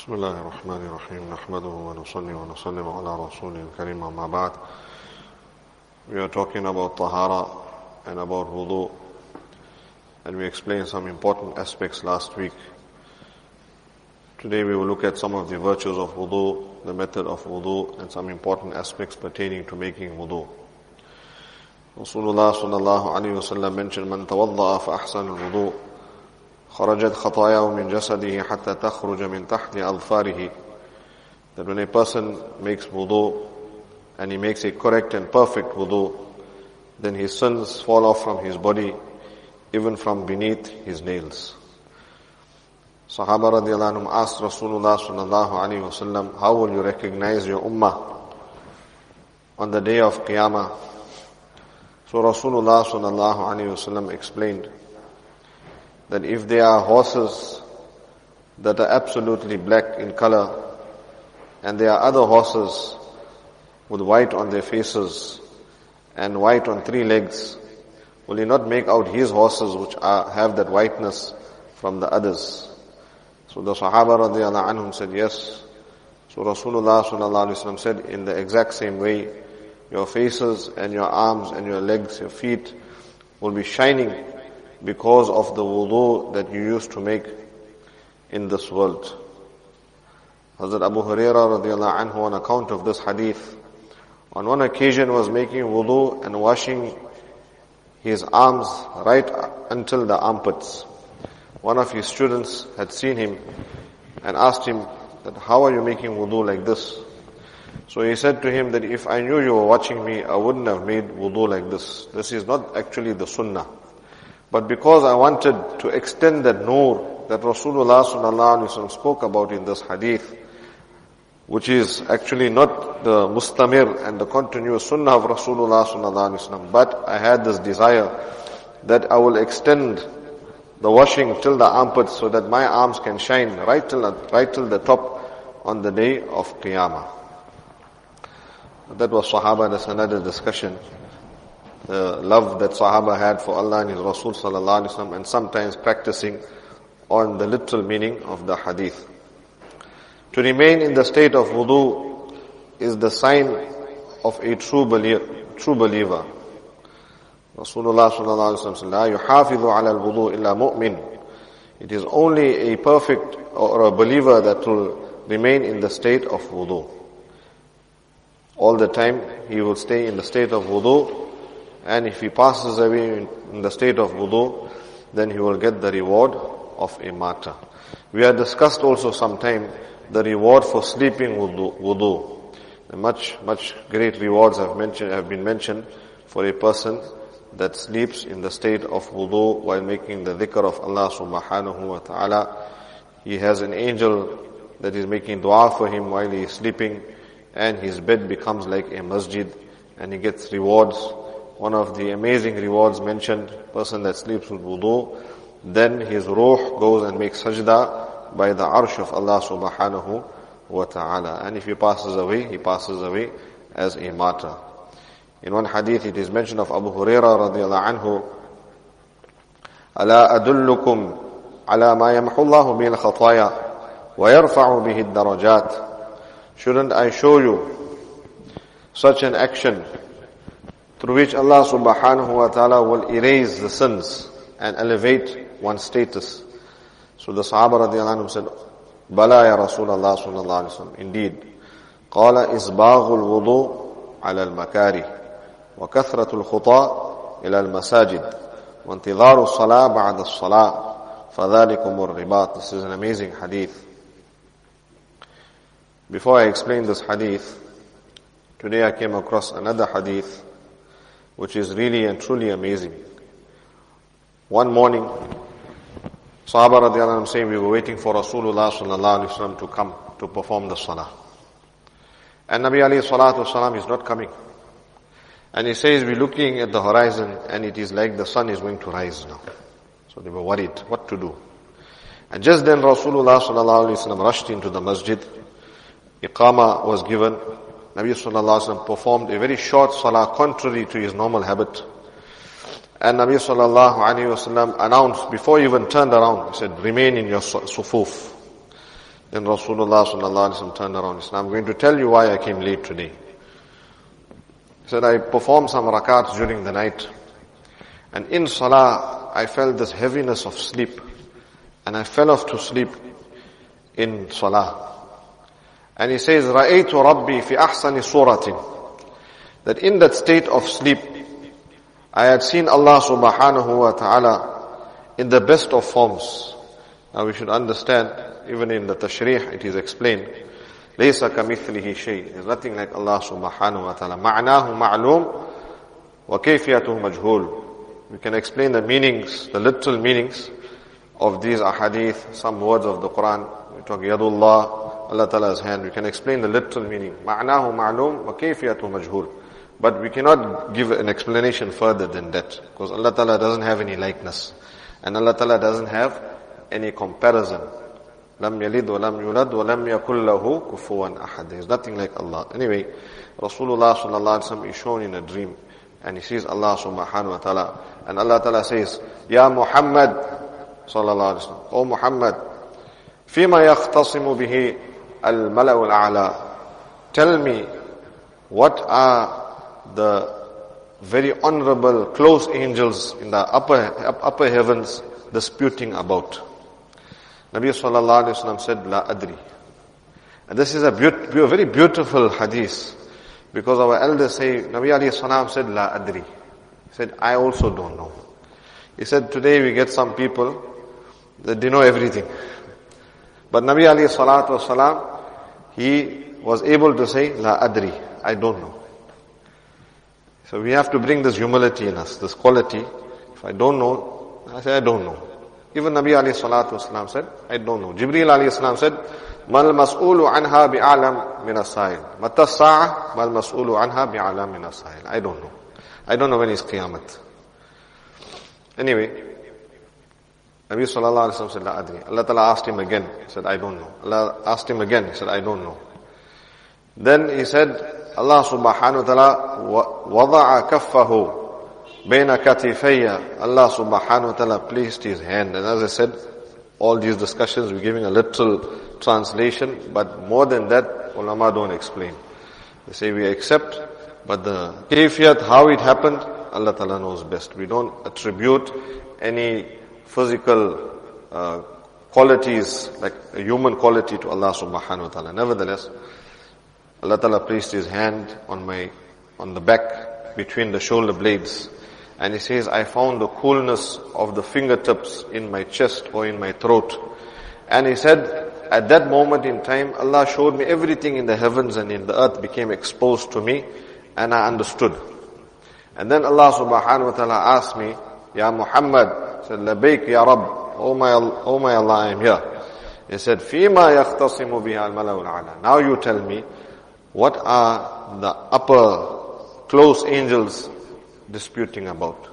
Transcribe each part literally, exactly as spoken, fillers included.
بسم الله الرحمن الرحيم نحمده ونصلي ونسلم على رسوله الكريم أما بعد. We are talking about tahara and about wudu, and we explained some important aspects last week. Today we will look at some of the virtues of wudu, the method of wudu, and some important aspects pertaining to making wudu. Rasulullah sallallahu alayhi wa sallam mentioned, "Man tawadda'a fa ahsan al-wudu, خرجت خطاياه من جسده حتى تخرج من تحت أظفاره." That when a person makes wudu and he makes a correct and perfect wudu, then his sins fall off from his body, even from beneath his nails. Sahaba radiallahu anhum asked Rasulullah sallallahu alayhi wa sallam, "How will you recognize your ummah on the day of Qiyamah?" So Rasulullah sallallahu alayhi wa sallam explained that if there are horses that are absolutely black in color, and there are other horses with white on their faces and white on three legs, will he not make out his horses which are, have that whiteness from the others? So the Sahaba radiallahu anhum said yes. So Rasulullah sallallahu alaihi wasallam said, in the exact same way, your faces and your arms and your legs, your feet will be shining because of the wudu that you used to make in this world. Hazrat Abu Hurairah radiallahu anhu, on account of this hadith, on one occasion was making wudu and washing his arms right until the armpits. One of his students had seen him and asked him that, "How are you making wudu like this?" So he said to him that, "If I knew you were watching me, I wouldn't have made wudu like this. This is not actually the sunnah. But because I wanted to extend that nur that Rasulullah sallallahu alaihi wasallam spoke about in this hadith, which is actually not the mustamir and the continuous sunnah of Rasulullah sallallahu alaihi wasallam, but I had this desire that I will extend the washing till the armpits so that my arms can shine right till right till the top on the day of Qiyamah." That was Sahaba. That's another discussion. The love that Sahaba had for Allah and His Rasul sallallahu alaihi wasallam, and sometimes practicing on the literal meaning of the hadith. To remain in the state of wudu is the sign of a true believer. True believer. Rasulullah sallallahu alaihi wasallam said, "La yuhafizu ala al-wudu illa mu'min." It is only a perfect or a believer that will remain in the state of wudu. All the time he will stay in the state of wudu. And if he passes away in the state of wudu, then he will get the reward of a martyr. We had discussed also sometime the reward for sleeping wudu. wudu. Much, much great rewards have mentioned, have been mentioned for a person that sleeps in the state of wudu while making the dhikr of Allah subhanahu wa ta'ala. He has an angel that is making dua for him while he is sleeping, and his bed becomes like a masjid, and he gets rewards. One of the amazing rewards mentioned, person that sleeps with wudu, then his ruh goes and makes sajda by the arsh of Allah subhanahu wa ta'ala. And if he passes away, he passes away as a martyr. In one hadith it is mentioned of Abu Hurairah radiallahu anhu, "Ala adullukum ala ma yamhu Allahu bil khataya wa yarfa'u bihi ad-darajat." Shouldn't I show you such an action through which Allah subhanahu wa ta'ala will erase the sins and elevate one's status? So the Sahaba radiallahu anhu said, "Bala ya Rasulullah sallallahu alaihi wasallam." Indeed. "Qala isbaghul wudu ala al-makari wa kathratul khuta ila al-masajid wa intidharu as-salah ba'da as-salah fadhalikumur ribat." This is an amazing hadith. Before I explain this hadith, today I came across another hadith which is really and truly amazing. One morning, Sahaba radiallahu anhu saying we were waiting for Rasulullah sallallahu alaihi wasallam to come to perform the salah. And Nabi alayhi salatu wasalam is not coming. And he says we're looking at the horizon and it is like the sun is going to rise now. So they were worried what to do. And just then Rasulullah sallallahu alaihi wasallam rushed into the masjid. Iqama was given. Nabi sallallahu alaihi wasallam performed a very short salah contrary to his normal habit. And Nabi sallallahu alaihi wasallam announced, before he even turned around, he said, "Remain in your sufuf." Then Rasulullah sallallahu alaihi wasallam turned around and said, I'm going to tell you why I came late today. He said, I performed some rakats during the night. And in salah, I felt this heaviness of sleep. And I fell off to sleep in salah. And he says, رَأَيْتُ رَبِّي فِي أَحْسَنِ صُورَةٍ. That in that state of sleep, I had seen Allah subhanahu wa ta'ala in the best of forms. Now we should understand, even in the tashrih, it is explained, لَيْسَ كَمِثْلِهِ شَيْءٍ. There's nothing like Allah subhanahu wa ta'ala. مَعْنَاهُ مَعْلُومٌ وَكَيْفِيَتُهُ مَجْهُولٌ. We can explain the meanings, the literal meanings of these ahadith, some words of the Quran. We talk Yadullah, Allah Ta'ala's hand. We can explain the literal meaning. مَعْنَاهُ مَعْلُومٌ وَكَيْفِيَتُهُ مَجْهُولٌ. But we cannot give an explanation further than that. Because Allah Ta'ala doesn't have any likeness. And Allah Ta'ala doesn't have any comparison. لَمْ يَلِدْ وَلَمْ يُولَدْ وَلَمْ يَكُنْ لَهُ كُفُوًا أَحَدٌ. There's nothing like Allah. Anyway, Rasulullah sallallahu alaihi wasallam is shown in a dream. And he sees Allah subhanahu wa ta'ala. And Allah Ta'ala says, Ya Muhammad sallallahu alaihi wasallam. O Muhammad, فِيمَا يَخْتَصِمُ بِهِ الْمَلَأُ الْأَعْلَى. Tell me, what are the very honorable, close angels in the upper upper heavens disputing about? Nabi sallallahu alaihi wasallam said, La adri. And this is a, beaut- a very beautiful hadith, because our elders say, Nabi alayhi salam said, La adri. He said, I also don't know. He said, today we get some people that they know everything. But Nabi alayhi salatu wasalam, he was able to say, La adri. I don't know. So we have to bring this humility in us, this quality. If I don't know, I say I don't know. Even Nabi alayhi salatu wasalam said, I don't know. Jibreel alayhi salam said, Mal mas'ulu anha bi'alam min as-sa'il. Mata sa'a, mal mas'ulu anha bi'alam min as-sa'il. I don't know. I don't know when is Qiyamah. Anyway, Nabi sallallahu alayhi wa sallam said, La adri. Allah Ta'ala asked him again. He said, I don't know. Allah asked him again. He said, I don't know. Then he said, Allah subhanahu wa ta'ala wada'a kaffahu bayna katifayya. Allah subhanahu wa ta'ala placed his hand. And as I said, all these discussions, we're giving a literal translation, but more than that, ulama don't explain. They say we accept, but the kayfiyat, how it happened, Allah Ta'ala knows best. We don't attribute any physical uh, qualities, like a human quality, to Allah subhanahu wa ta'ala. Nevertheless, Allah Ta'ala placed his hand on my, on the back between the shoulder blades. And he says, I found the coolness of the fingertips in my chest or in my throat. And he said, at that moment in time, Allah showed me everything in the heavens and in the earth became exposed to me, and I understood. And then Allah subhanahu wa ta'ala asked me, Ya Muhammad, said, Labayk ya Rabb, oh my, oh my Allah, I am here. He said, Fima yakhtasimu biha al-mala'ul a'la. Now you tell me, what are the upper close angels disputing about?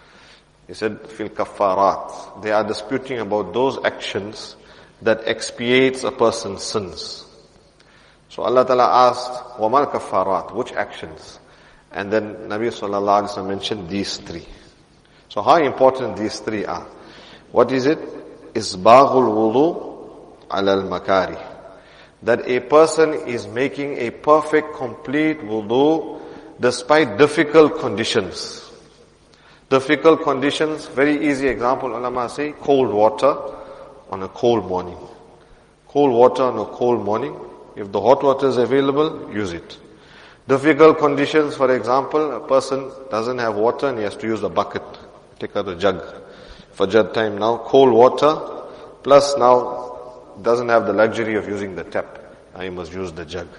He said, Fil kaffarat. They are disputing about those actions that expiates a person's sins. So Allah Ta'ala asked, Wamal kaffarat, which actions? And then Nabi Sallallahu Alaihi Wasallam mentioned these three. So how important these three are? What is it? Isbaghul wudu ala al-makari. That a person is making a perfect, complete wudu despite difficult conditions. Difficult conditions, very easy example, ulama say, cold water on a cold morning. Cold water on a cold morning. If the hot water is available, use it. Difficult conditions, for example, a person doesn't have water and he has to use a bucket. Take out a jug. Fajr time now, cold water, plus now doesn't have the luxury of using the tap. Now he must use the jug.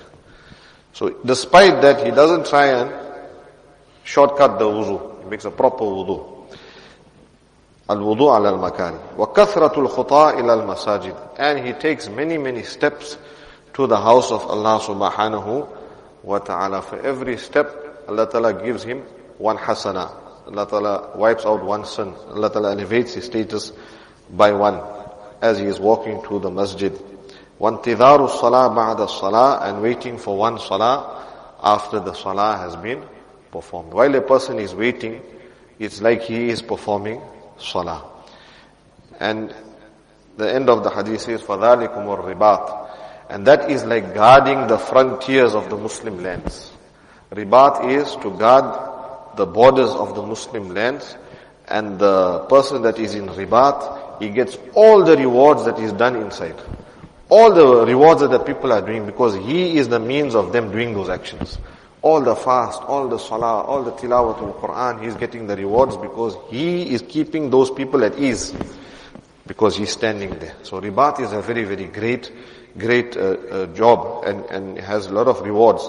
So despite that, he doesn't try and shortcut the wudu. He makes a proper wudu. Al-wudu ala al-makari. Wa kathratul khuta ila al-masajid. And he takes many, many steps to the house of Allah subhanahu wa ta'ala. For every step, Allah ta'ala gives him one hasana. Allah ta'ala wipes out one sin. Allah ta'ala elevates his status by one as he is walking to the masjid. وَانْتِذَارُ الصَّلَاةِ بَعْدَ الصَّلَاةِ. And waiting for one salah after the salah has been performed. While a person is waiting, it's like he is performing salah. And the end of the hadith says, فَذَلِكُمُ الرِّبَاطِ. And that is like guarding the frontiers of the Muslim lands. Ribat is to guard the borders of the Muslim lands, and the person that is in ribat, he gets all the rewards that is done inside. All the rewards that the people are doing, because he is the means of them doing those actions. All the fast, all the salah, all the tilawatul Quran, he's getting the rewards because he is keeping those people at ease, because he's standing there. So ribat is a very, very great, great uh, uh, job, and, and has a lot of rewards.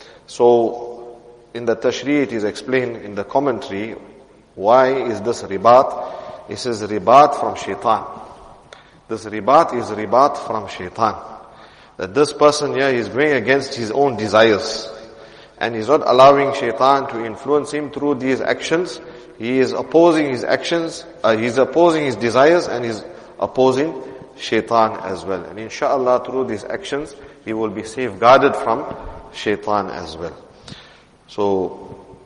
So in the tashri' it is explained in the commentary, why is this ribat? It says ribat from shaitan. This ribat is ribat from shaitan. That this person here is going against his own desires. And he's not allowing shaitan to influence him through these actions. He is opposing his actions, uh, he's opposing his desires, and he's opposing shaitan as well. And inshallah through these actions, he will be safeguarded from shaitan as well. So,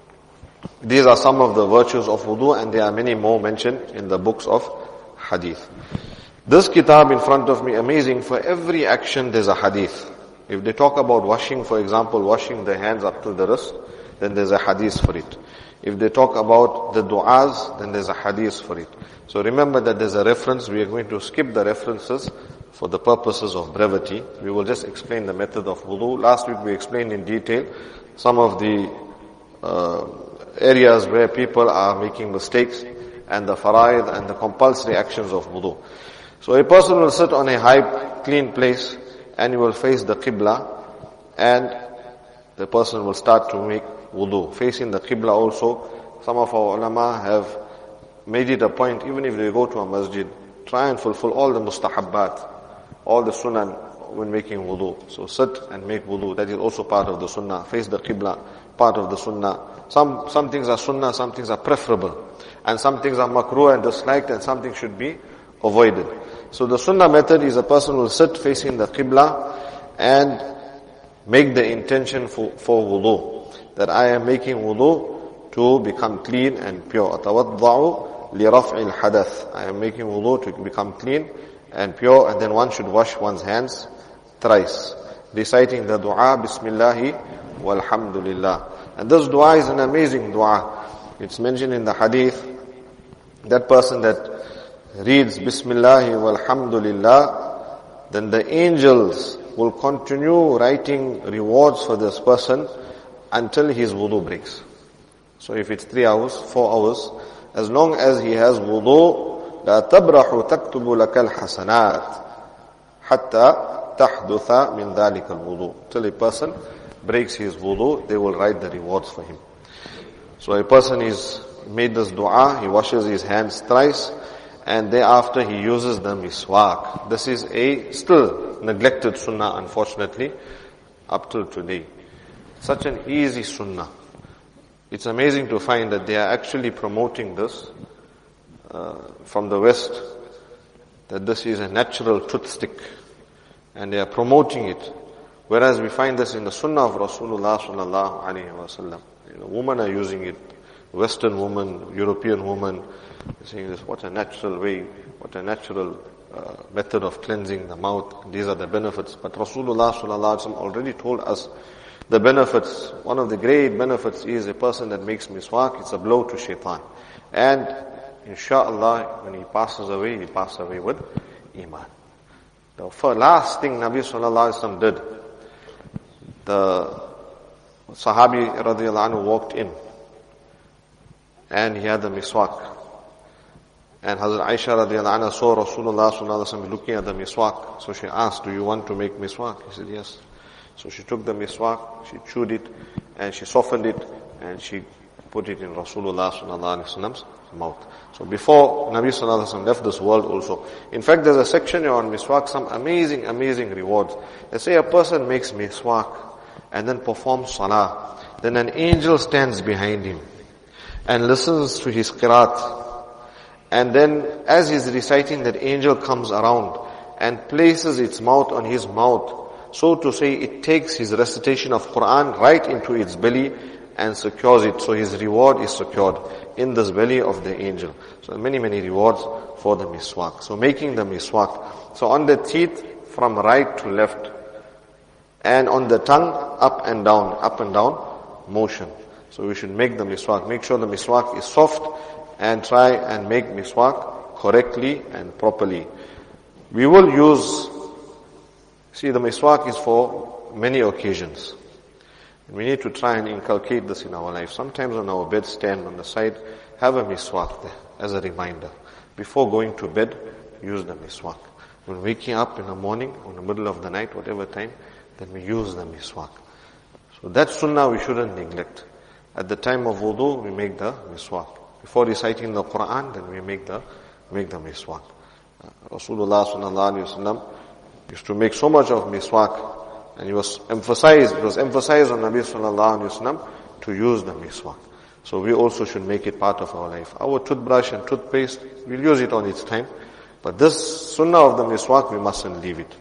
these are some of the virtues of wudu, and there are many more mentioned in the books of hadith. This kitab in front of me, amazing, for every action there's a hadith. If they talk about washing, for example, washing the hands up to the wrist, then there's a hadith for it. If they talk about the du'as, then there's a hadith for it. So remember that there's a reference. We are going to skip the references for the purposes of brevity. We will just explain the method of wudu. Last week we explained in detail some of the uh, areas where people are making mistakes, and the faraid and the compulsory actions of wudu. So a person will sit on a high, clean place, and he will face the qibla, and the person will start to make wudu. Facing the qibla also, some of our ulama have made it a point, even if they go to a masjid, try and fulfill all the mustahabbat, all the sunan when making wudu. So sit and make wudu. That is also part of the sunnah. Face the qibla, part of the sunnah. Some, some things are sunnah, some things are preferable. And some things are makruh and disliked, and something should be avoided. So the sunnah method is a person will sit facing the qibla and make the intention for, for wudu. That I am making wudu to become clean and pure. أَتَوَضَّعُ لِرَفْعِ الْحَدَثِ I am making wudu to become clean and pure, and then one should wash one's hands thrice. Reciting the dua, Bismillahi walhamdulillah. And this dua is an amazing dua. It's mentioned in the hadith, that person that reads Bismillahi walhamdulillah, then the angels will continue writing rewards for this person until his wudu breaks. So if it's three hours, four hours, as long as he has wudu, لا تبرح تكتب لك الحسنات حتى تحدث من ذلك الوضوء. Till a person breaks his wudu, they will write the rewards for him. So a person is made this dua, he washes his hands thrice, and thereafter he uses the miswak. This is a still neglected sunnah, unfortunately, up till today. Such an easy sunnah. It's amazing to find that they are actually promoting this uh, from the West, that this is a natural toothstick, and they are promoting it. Whereas we find this in the sunnah of Rasulullah sallallahu alaihi wasallam. You know, women are using it. Western woman, European woman, saying this, what a natural way, what a natural uh, method of cleansing the mouth. These are the benefits. But Rasulullah sallallahu alaihi wasallam already told us the benefits. One of the great benefits is a person that makes miswak, it's a blow to shaitan. And inshallah, when he passes away, he passes away with iman. The first, last thing Nabi sallallahu alaihi wasallam did, the Sahabi radiallahu anhu walked in, and he had the miswak. And Hazrat Aisha radiallahu anha saw Rasulullah sallallahu alaihi wasallam looking at the miswak. So she asked, do you want to make miswak? He said, yes. So she took the miswak, she chewed it, and she softened it, and she put it in Rasulullah sallallahu alaihi wasallam's mouth. So before Nabi sallallahu alaihi wasallam left this world also. In fact, there's a section on miswak, some amazing, amazing rewards. Let's say a person makes miswak and then performs salah. Then an angel stands behind him and listens to his qiraat. And then as he's reciting, that angel comes around and places its mouth on his mouth. So to say, it takes his recitation of Quran right into its belly and secures it. So his reward is secured in this belly of the angel. So many, many rewards for the miswak. So making the miswak. So on the teeth, from right to left, And on the tongue, up and down, up and down motion. So we should make the miswak. Make sure the miswak is soft and try and make miswak correctly and properly. We will use, see the miswak is for many occasions. We need to try and inculcate this in our life. Sometimes on our bed stand on the side, have a miswak there as a reminder. Before going to bed, use the miswak. When waking up in the morning, or in the middle of the night, whatever time, then we use the miswak. So that sunnah we shouldn't neglect. At the time of wudu, we make the miswak. Before reciting the Quran, then we make the make the miswak. Uh, Rasulullah sallallahu alaihi wasallam used to make so much of miswak, and he was emphasized, it was emphasized on Nabi sallallahu alaihi wasallam to use the miswak. So we also should make it part of our life. Our toothbrush and toothpaste, we'll use it on its time. But this sunnah of the miswak, we mustn't leave it.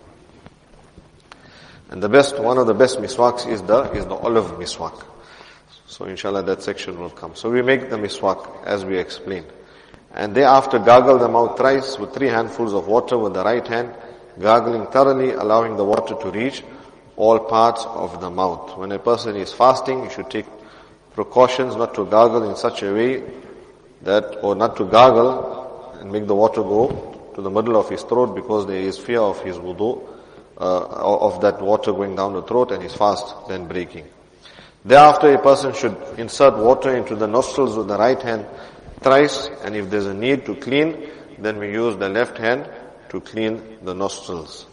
And the best, one of the best miswaks is the, is the olive miswak. So inshallah that section will come. So we make the miswak as we explained. And thereafter gargle the mouth thrice with three handfuls of water with the right hand, gargling thoroughly, allowing the water to reach all parts of the mouth. When a person is fasting, he should take precautions not to gargle in such a way that, or not to gargle and make the water go to the middle of his throat, because there is fear of his wudu, uh, of that water going down the throat and his fast then breaking. Thereafter a person should insert water into the nostrils with the right hand thrice, and if there's a need to clean, then we use the left hand to clean the nostrils.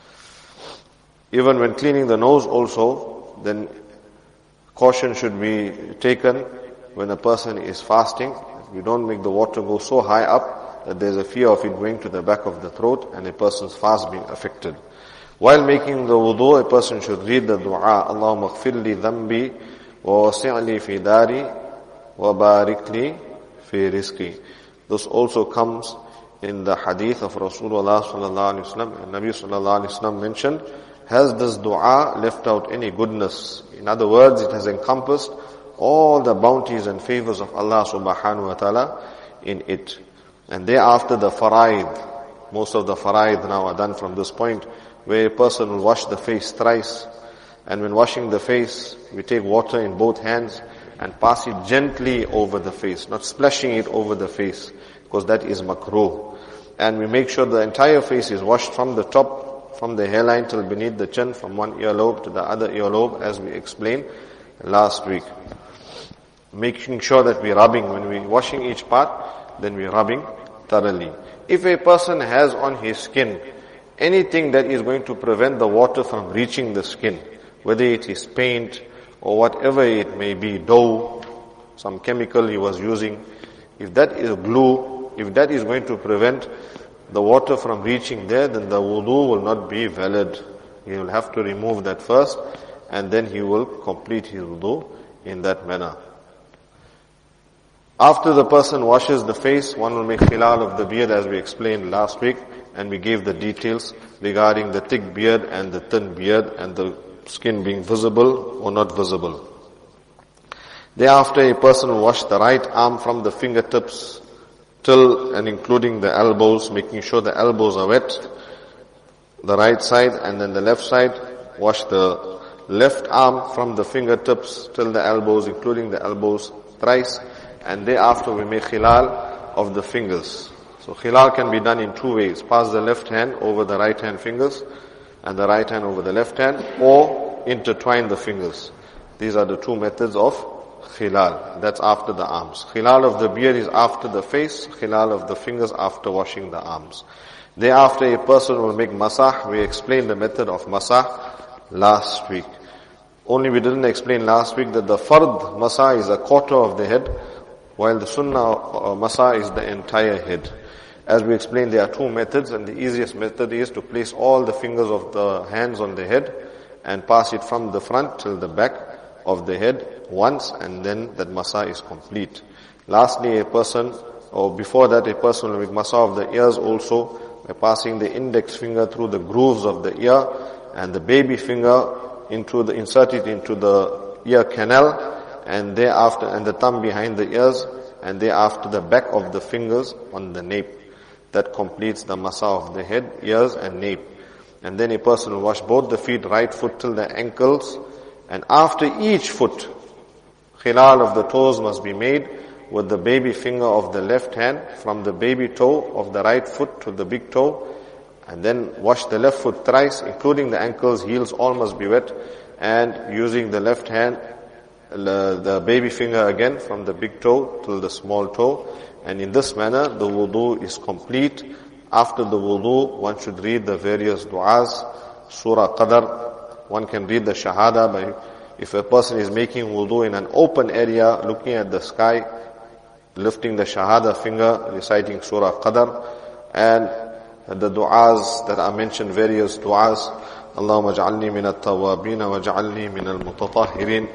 Even when cleaning the nose also, then caution should be taken when a person is fasting. We don't make the water go so high up that there's a fear of it going to the back of the throat and a person's fast being affected. While making the wudu, a person should read the dua, Allahumma ghfir li dhanbi wa wasi' li fi dari wa barik li fi rizqi. This also comes in the hadith of Rasulullah sallallahu alaihi wasallam. And Nabi sallallahu alaihi wasallam mentioned, has this dua left out any goodness? In other words, it has encompassed all the bounties and favors of Allah subhanahu wa ta'ala in it. And thereafter the faraid, most of the faraid now are done from this point, where a person will wash the face thrice. And when washing the face, we take water in both hands and pass it gently over the face, not splashing it over the face, because that is makruh. And we make sure the entire face is washed from the top, from the hairline till beneath the chin, from one earlobe to the other earlobe, as we explained last week. Making sure that we're rubbing, when we're washing each part, then we're rubbing thoroughly. If a person has on his skin anything that is going to prevent the water from reaching the skin, whether it is paint or whatever it may be, dough, some chemical he was using, if that is glue, if that is going to prevent the water from reaching there, then the wudu will not be valid. He will have to remove that first, and then he will complete his wudu in that manner. After the person washes the face, one will make khilal of the beard, as we explained last week, and we gave the details regarding the thick beard and the thin beard and the skin being visible or not visible. Thereafter a person will wash the right arm from the fingertips till and including the elbows, making sure the elbows are wet, the right side, and then the left side. Wash the left arm from the fingertips till the elbows, including the elbows thrice. And thereafter we make khilal of the fingers. So khilal can be done in two ways. Pass the left hand over the right hand fingers and the right hand over the left hand, or intertwine the fingers. These are the two methods of khilal. That's after the arms. Khilal of the beard is after the face. Khilal of the fingers after washing the arms. Thereafter a person will make masah. We explained the method of masah last week. Only we didn't explain last week that the fard masah is a quarter of the head, while the sunnah uh, masah is the entire head. As we explained, there are two methods, and the easiest method is to place all the fingers of the hands on the head and pass it from the front till the back of the head once, and then that masah is complete. Lastly, a person, or before that, a person will make masah of the ears also by passing the index finger through the grooves of the ear and the baby finger into the, insert it into the ear canal, and thereafter, and the thumb behind the ears, and thereafter the back of the fingers on the nape. That completes the masah of the head, ears and nape. And then a person will wash both the feet, right foot till the ankles. And after each foot, khilal of the toes must be made with the baby finger of the left hand from the baby toe of the right foot to the big toe. And then wash the left foot thrice, including the ankles, heels, all must be wet. And using the left hand, the baby finger again from the big toe till the small toe. And in this manner, the wudu is complete. After the wudu, one should read the various du'as, Surah Qadr. One can read the Shahada by, if a person is making wudu in an open area, looking at the sky, lifting the Shahada finger, reciting Surah Qadr, and the du'as that are mentioned, various du'as. Allahumma ja'alni min at-tawwabin wa ja'alni min al-mutatahhirin.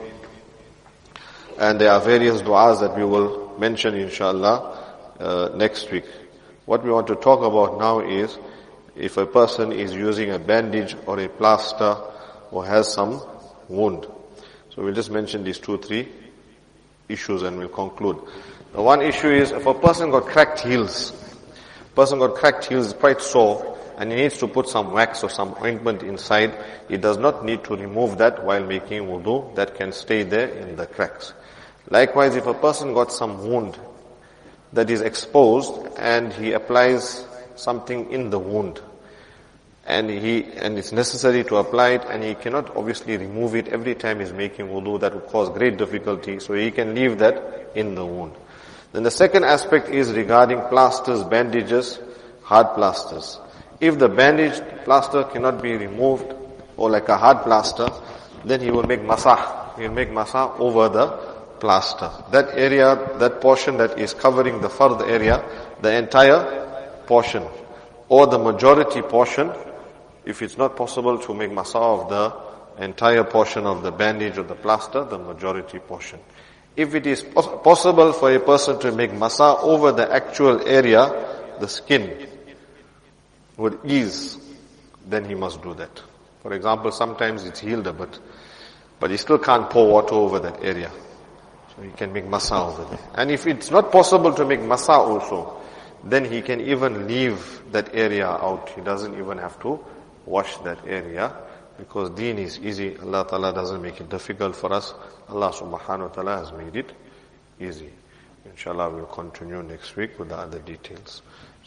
And there are various du'as that we will mention inshallah uh, next week. What we want to talk about now is if a person is using a bandage or a plaster or has some wound. So we'll just mention these two, three issues and we'll conclude. The one issue is if a person got cracked heels, person got cracked heels, quite sore, and he needs to put some wax or some ointment inside, he does not need to remove that while making wudu. That can stay there in the cracks. Likewise, if a person got some wound that is exposed and he applies something in the wound, and he and it's necessary to apply it, and he cannot obviously remove it every time he's making wudu, that would cause great difficulty, so he can leave that in the wound. Then the second aspect is regarding plasters, bandages, hard plasters. If the bandage plaster cannot be removed, or like a hard plaster, then he will make masah. He will make masah over the plaster. That area, that portion that is covering the fard area, the entire portion, or the majority portion, if it's not possible to make masah of the entire portion of the bandage or the plaster, the majority portion. If it is pos- possible for a person to make masah over the actual area, the skin, with ease, then he must do that. For example, sometimes it's healed a bit, but he still can't pour water over that area. So he can make masah over there. And if it's not possible to make masah also, then he can even leave that area out. He doesn't even have to wash that area, because deen is easy. Allah Ta'ala doesn't make it difficult for us. Allah Subhanahu wa Ta'ala has made it easy. Inshallah we'll continue next week with the other details.